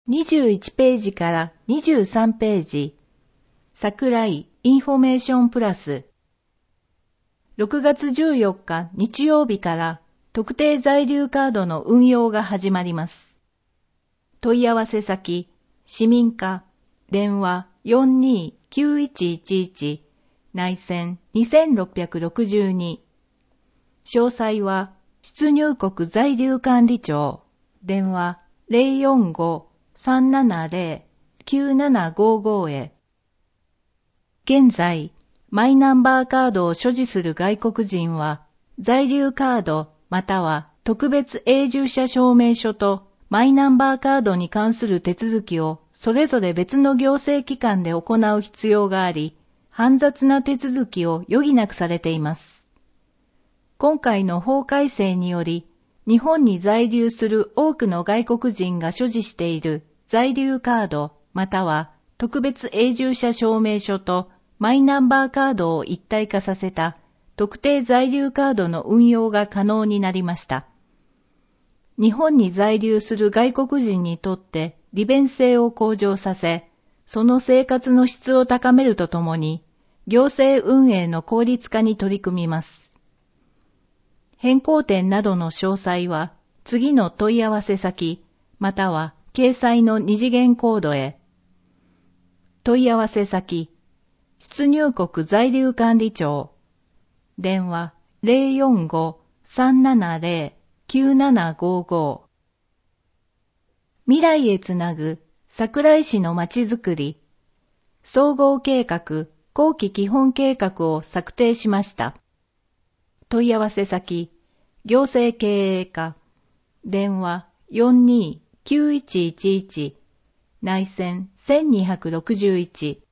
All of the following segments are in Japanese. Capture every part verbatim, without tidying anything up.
にじゅういちページからにじゅうさんページ、桜井インフォメーションプラス。ろくがつじゅうよっか日曜日から特定在留カードの運用が始まります。問い合わせ先、市民課、電話 よんにーきゅういちいちいち、内線にろくろくに。詳細は出入国在留管理庁、電話 ゼロよんご さんななゼロ きゅうななごご へ。現在、マイナンバーカードを所持する外国人は、在留カードまたは特別永住者証明書とマイナンバーカードに関する手続きをそれぞれ別の行政機関で行う必要があり、煩雑な手続きを余儀なくされています。今回の法改正により、日本に在留する多くの外国人が所持している在留カードまたは特別永住者証明書とマイナンバーカードを一体化させた特定在留カードの運用が可能になりました。日本に在留する外国人にとって利便性を向上させ、その生活の質を高めるとともに、行政運営の効率化に取り組みます。変更点などの詳細は、次の問い合わせ先、または掲載の二次元コードへ。問い合わせ先、出入国在留管理庁、電話 ゼロよんご さんななゼロ きゅうななごご。未来へつなぐ桜井市のまちづくり、総合計画、後期基本計画を策定しました。問い合わせ先、行政経営課、電話 よんにーきゅういちいちいち、内線せんにひゃくろくじゅういち。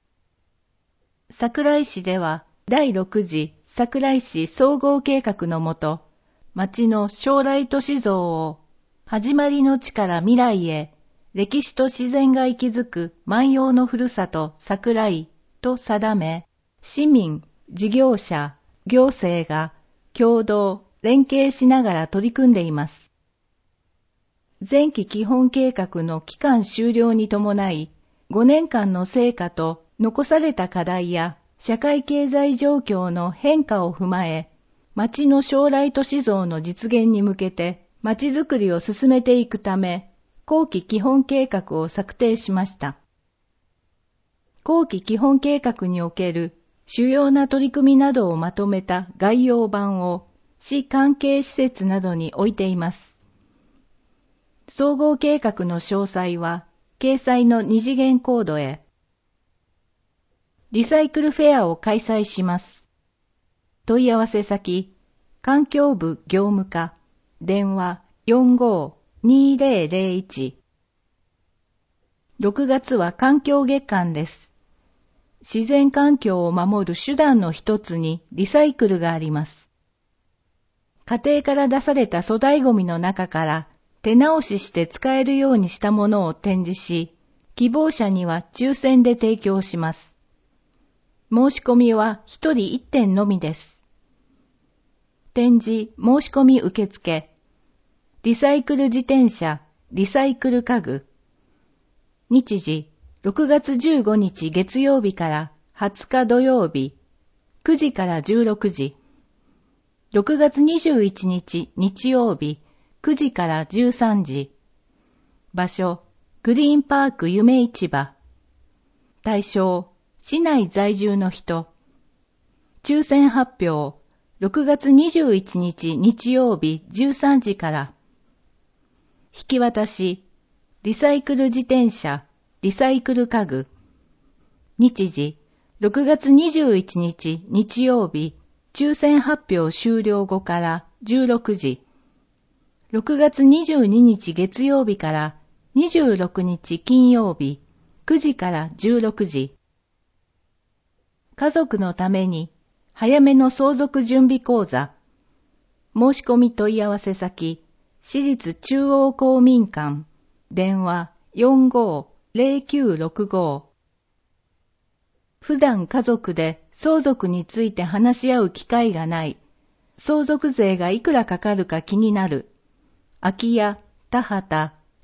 桜井市ではだいろく次桜井市総合計画のもと、町の将来都市像を始まりの地から未来へ、歴史と自然が息づく万葉のふるさと桜井と定め、市民、事業者、行政が共同、連携しながら取り組んでいます。前期基本計画の期間終了に伴い、ごねんかんの成果と残された課題や社会経済状況の変化を踏まえ、町の将来都市像の実現に向けて町づくりを進めていくため、後期基本計画を策定しました。後期基本計画における主要な取り組みなどをまとめた概要版を市関係施設などに置いています。総合計画の詳細は掲載の二次元コードへ。リサイクルフェアを開催します。問い合わせ先、環境部業務課、電話 よんごーにゼロゼロいち。ろくがつは環境月間です。自然環境を守る手段の一つにリサイクルがあります。家庭から出された粗大ごみの中から手直しして使えるようにしたものを展示し、希望者には抽選で提供します。申し込みは一人一点のみです。展示申し込み受付、リサイクル自転車、リサイクル家具。日時、ろくがつじゅうごにち月曜日からはつか土曜日、くじからじゅうろくじ。ろくがつにじゅういちにち日曜日、くじからじゅうさんじ。場所、グリーンパーク夢市場。対象、市内在住の人。抽選発表、ろくがつにじゅういちにち日曜日じゅうさんじから。引き渡し、リサイクル自転車、リサイクル家具。日時、ろくがつにじゅういちにち日曜日、抽選発表終了後からじゅうろくじ。ろくがつにじゅうににち月曜日からにじゅうろくにち金曜日、くじからじゅうろくじ。家族のために、早めの相続準備講座。申し込み問い合わせ先、市立中央公民館、電話 よんごーゼロきゅうろくご。普段家族で相続について話し合う機会がない。相続税がいくらかかるか気になる。空き家、田畑、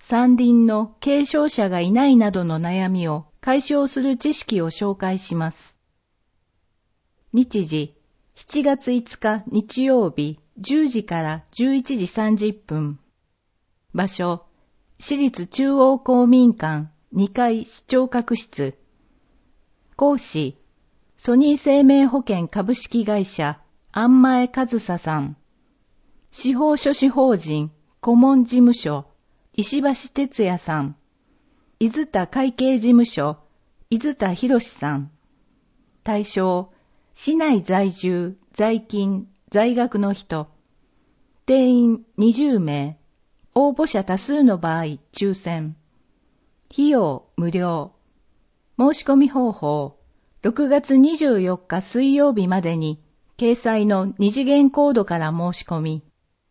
山林の継承者がいないなどの悩みを解消する知識を紹介します。日時、しちがついつか日曜日じゅうじからじゅういちじさんじゅっぷん。場所、市立中央公民館にかい視聴覚室。講師、ソニー生命保険株式会社安前和沙さん。司法書士法人顧問事務所石橋哲也さん。伊豆田会計事務所伊豆田博さん。対象、市内在住、在勤、在学の人。定員にじゅうめい。応募者多数の場合、抽選。費用無料。申し込み方法。ろくがつにじゅうよっか水曜日までに、掲載の二次元コードから申し込み。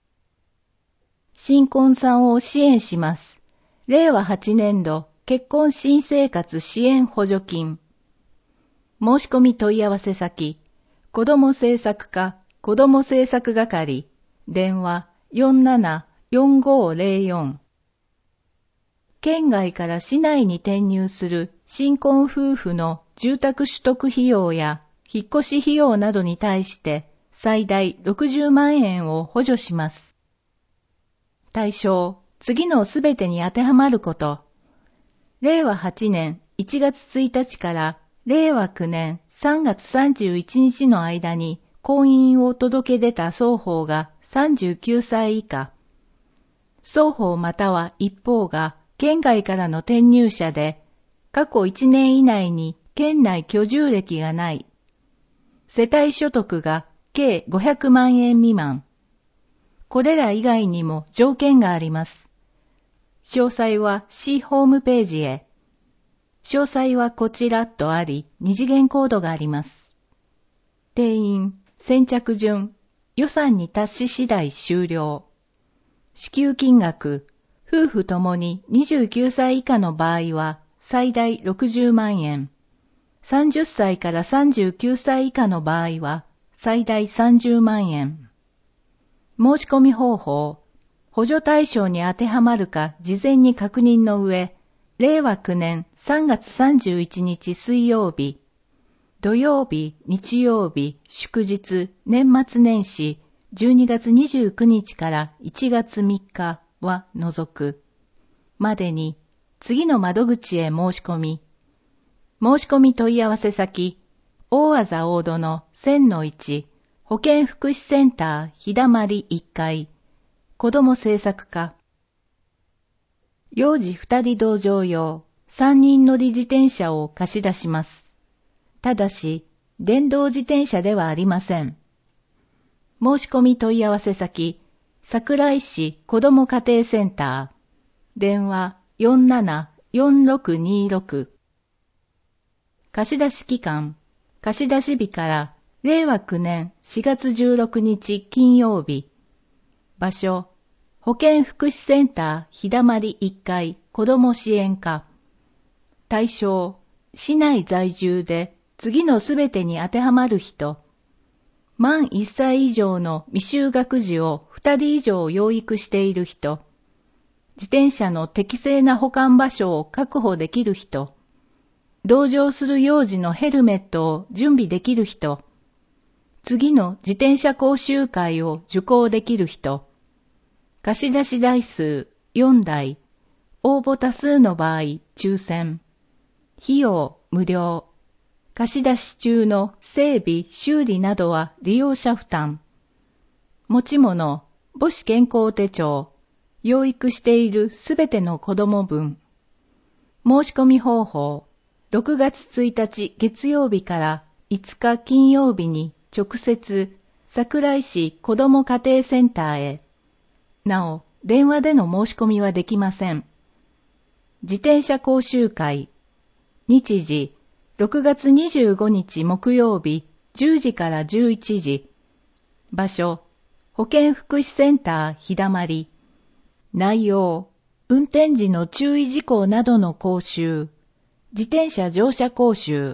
新婚さんを支援します。れいわはちねんど結婚新生活支援補助金。申し込み問い合わせ先、子ども政策課、子ども政策係、電話よんななよんごぜろよん。県外から市内に転入する新婚夫婦の住宅取得費用や引っ越し費用などに対して最大ろくじゅうまんえんを補助します。対象、次のすべてに当てはまること。れいわはちねんいちがつついたちかられいわきゅうねんさんがつさんじゅういちにちの間に婚姻を届け出た双方がさんじゅうきゅうさい以下。双方または一方が県外からの転入者で、過去いちねん以内に県内居住歴がない。世帯所得が計ごひゃくまんえん未満。これら以外にも条件があります。詳細は市ホームページへ。詳細はこちらとあり、二次元コードがあります。定員、先着順、予算に達し次第終了。支給金額、夫婦ともににじゅうきゅうさい以下の場合は最大ろくじゅうまんえん。さんじゅっさいからさんじゅうきゅうさい以下の場合は最大さんじゅうまんえん。申し込み方法、補助対象に当てはまるか事前に確認の上、れいわきゅうねんさんがつさんじゅういちにち水曜日、土曜日、日曜日、祝日、年末年始、じゅうにがつにじゅうくにちからいちがつみっかは除く。までに、次の窓口へ申し込み。申し込み問い合わせ先、大字大戸の せんのいち、保健福祉センター日だまりいっかい、子ども政策課。幼児二人同乗用、三人乗り自転車を貸し出します。ただし、電動自転車ではありません。申し込み問い合わせ先、桜井市子ども家庭センター、電話よんななよんろくにろく。貸出期間、貸出日かられいわきゅうねんしがつじゅうろくにち金曜日。場所、保健福祉センター日だまりいっかい子ども支援課。対象、市内在住で次のすべてに当てはまる人。満いっさい以上の未就学児をふたり以上養育している人。自転車の適正な保管場所を確保できる人。同乗する幼児のヘルメットを準備できる人。次の自転車講習会を受講できる人。貸出台数よんだい。応募多数の場合、抽選。費用無料。貸出中の整備、修理などは利用者負担。持ち物、母子健康手帳。養育しているすべての子供分。申し込み方法。ろくがつついたち月曜日からいつか金曜日に直接桜井市子ども家庭センターへ。なお、電話での申し込みはできません。自転車講習会。日時、ろくがつにじゅうごにち木曜日じゅうじからじゅういちじ。場所、保健福祉センター日だまり。内容、運転時の注意事項などの講習。自転車乗車講習。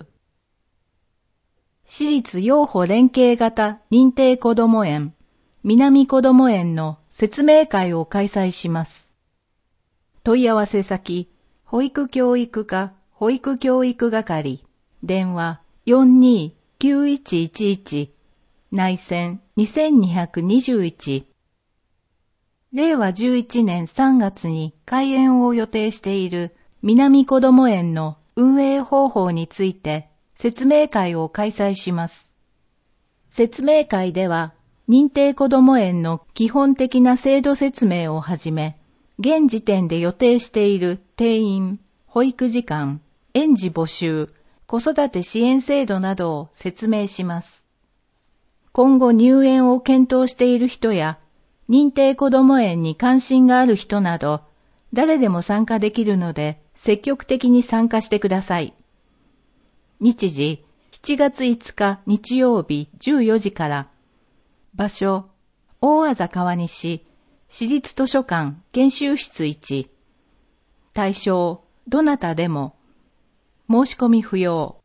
市立養護連携型認定こども園、南こども園の説明会を開催します。 問い合わせ先、保育教育課保育教育係、電話 よんにーきゅういちいちいち、内線にせんにひゃくにじゅういち。れいわじゅういちねんさんがつに開園を予定している南こども園の運営方法について説明会を開催します。説明会では、認定こども園の基本的な制度説明をはじめ、現時点で予定している定員、保育時間、園児募集、子育て支援制度などを説明します。今後入園を検討している人や、認定こども園に関心がある人など、誰でも参加できるので、積極的に参加してください。日時、しちがついつか日曜日じゅうよじから。場所、大字川西、市立図書館研修室いち。対象、どなたでも。申し込み不要。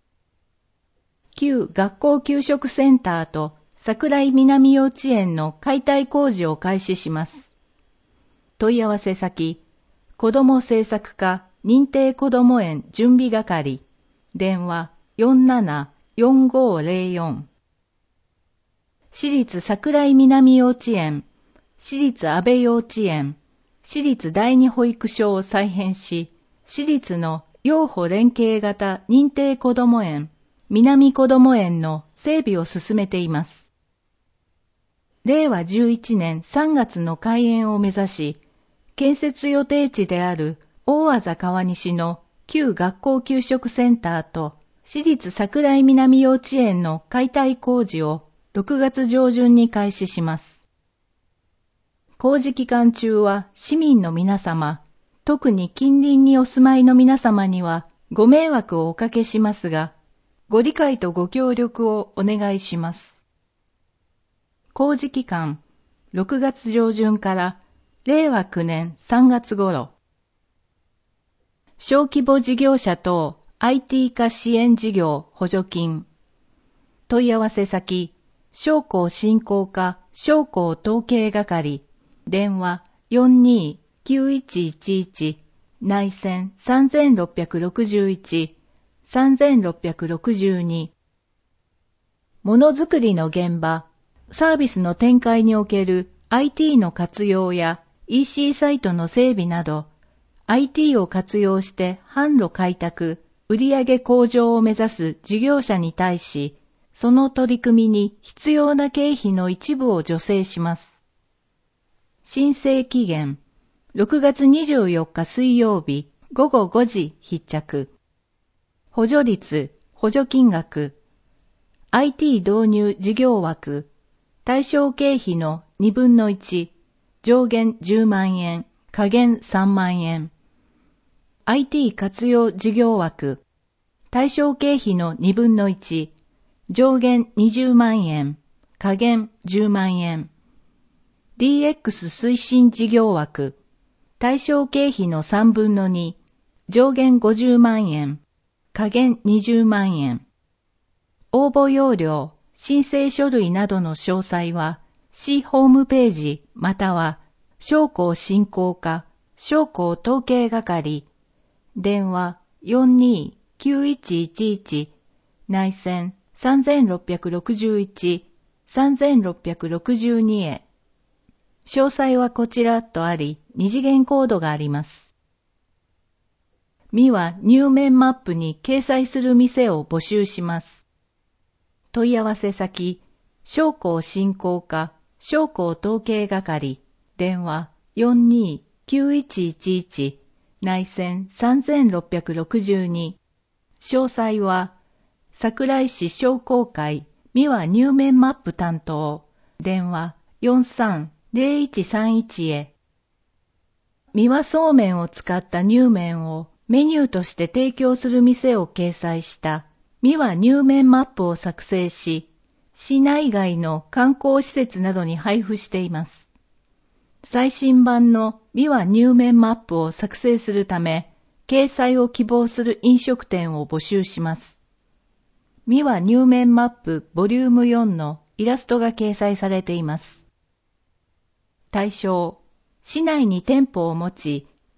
旧学校給食センターと桜井南幼稚園の解体工事を開始します。問い合わせ先、子ども政策課認定こども園準備係、電話 よんななよんごーぜろよん。私立桜井南幼稚園、私立安倍幼稚園、私立第二保育所を再編し、私立の幼保連携型認定こども園、南こども園の整備を進めています。れいわじゅういちねんさんがつの開園を目指し、建設予定地である大字川西の旧学校給食センターと私立桜井南幼稚園の解体工事をろくがつじょうじゅんに開始します。工事期間中は市民の皆様、特に近隣にお住まいの皆様にはご迷惑をおかけしますが、ご理解とご協力をお願いします。工事期間、ろくがつじょうじゅんかられいわきゅうねんさんがつ頃。小規模事業者等 アイティー 化支援事業補助金。問い合わせ先、商工振興課商工統計係、電話 よんにーきゅういちいちいち、内線さんろくろくいち、さんろくろくに。ものづくりの現場、サービスの展開における アイティー の活用や イーシー サイトの整備など、アイティー を活用して販路開拓、売上向上を目指す事業者に対し、その取り組みに必要な経費の一部を助成します。申請期限、ろくがつにじゅうよっか水曜日ごごごじ必着。補助率、補助金額、アイティー 導入事業枠、対象経費のにぶんのいち、上限じゅうまんえん、下限さんまんえん。アイティー 活用事業枠、対象経費のにぶんのいち、上限にじゅうまんえん、下限じゅうまんえん。ディーエックス 推進事業枠、対象経費のさんぶんのに、上限ごじゅうまんえん、下限にじゅうまんえん。応募要領、申請書類などの詳細は、市ホームページまたは、商工振興課、商工統計係、電話 よんにーきゅういちいちいち、内線さんろくろくいち、さんろくろくにへ。詳細はこちらとあり、二次元コードがあります。みは入面マップに掲載する店を募集します。問い合わせ先、商工振興課、商工統計係、電話 よんにーきゅういちいちいち、内線さんろくろくに。詳細は、桜井市商工会、みは入面マップ担当、電話よんさんぜろいちさんいちへ。みわそうめんを使った乳麺をメニューとして提供する店を掲載したみわ乳麺マップを作成し、市内外の観光施設などに配布しています。最新版のみわ乳麺マップを作成するため、掲載を希望する飲食店を募集します。みわ乳麺マップボリュームよんのイラストが掲載されています。対象、市内に店舗を持ち、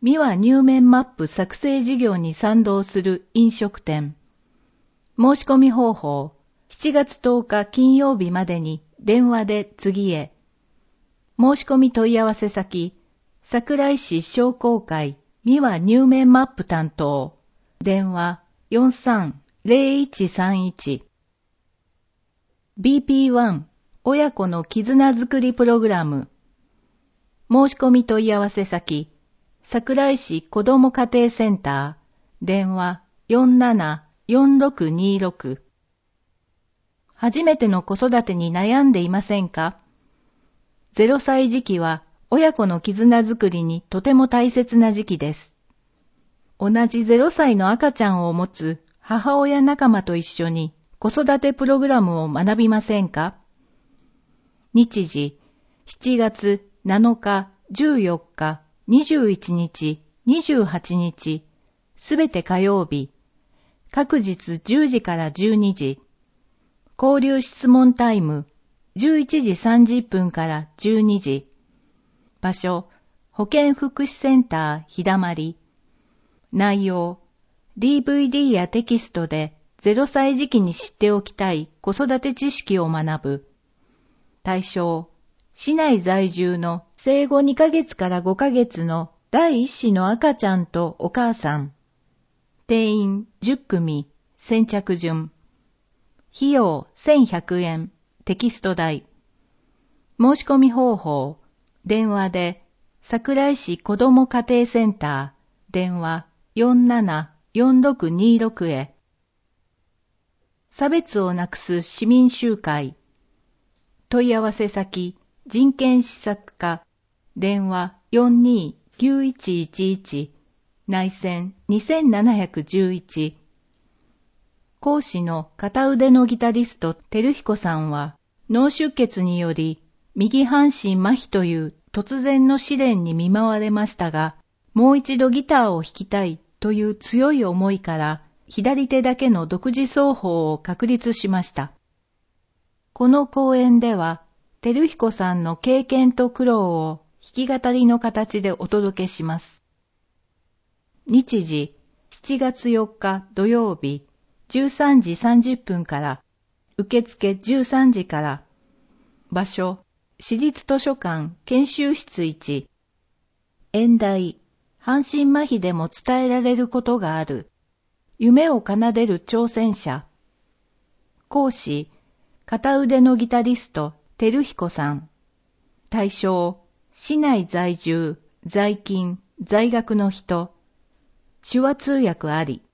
三輪入面マップ作成事業に賛同する飲食店。申し込み方法、しちがつとおか金曜日までに電話で次へ。申し込み問い合わせ先、桜井市商工会三輪入面マップ担当。電話 よんさんゼロいちさんいち。ビーピーワン 親子の絆づくりプログラム。申し込み問い合わせ先、桜井市子ども家庭センター。電話 よんななよんろくにろく。初めての子育てに悩んでいませんか？ゼロさい時期は親子の絆づくりにとても大切な時期です。同じゼロさいの赤ちゃんを持つ母親仲間と一緒に子育てプログラムを学びませんか？日時、しちがつなのか、じゅうよっか、にじゅういちにち、にじゅうはちにち、すべて火曜日、各日じゅうじからじゅうにじ、交流質問タイム、じゅういちじさんじゅっぷんからじゅうにじ、場所、保健福祉センターひだまり、内容、ディーブイディー やテキストでゼロさい時期に知っておきたい子育て知識を学ぶ。対象、市内在住の生後にかげつからごかげつの第一子の赤ちゃんとお母さん。定員じゅっくみ、先着順。費用せんひゃくえん、テキスト代。申し込み方法、電話で、桜井市子ども家庭センター、電話よんななよんろくにろくへ。差別をなくす市民集会。問い合わせ先、人権施策課、電話よんにーきゅういちいちいち、内線にせんななひゃくじゅういち。講師の片腕のギタリスト照彦さんは、脳出血により右半身麻痺という突然の試練に見舞われましたが、もう一度ギターを弾きたいという強い思いから左手だけの独自奏法を確立しました。この講演では、照彦さんの経験と苦労を弾き語りの形でお届けします。日時、しちがつよっか土曜日、じゅうさんじさんじゅっぷんから、受付じゅうさんじから、場所、市立図書館研修室いち。演題、半身麻痺でも伝えられることがある。夢を奏でる挑戦者。講師、片腕のギタリスト、照彦さん。対象、市内在住、在勤、在学の人。手話通訳あり。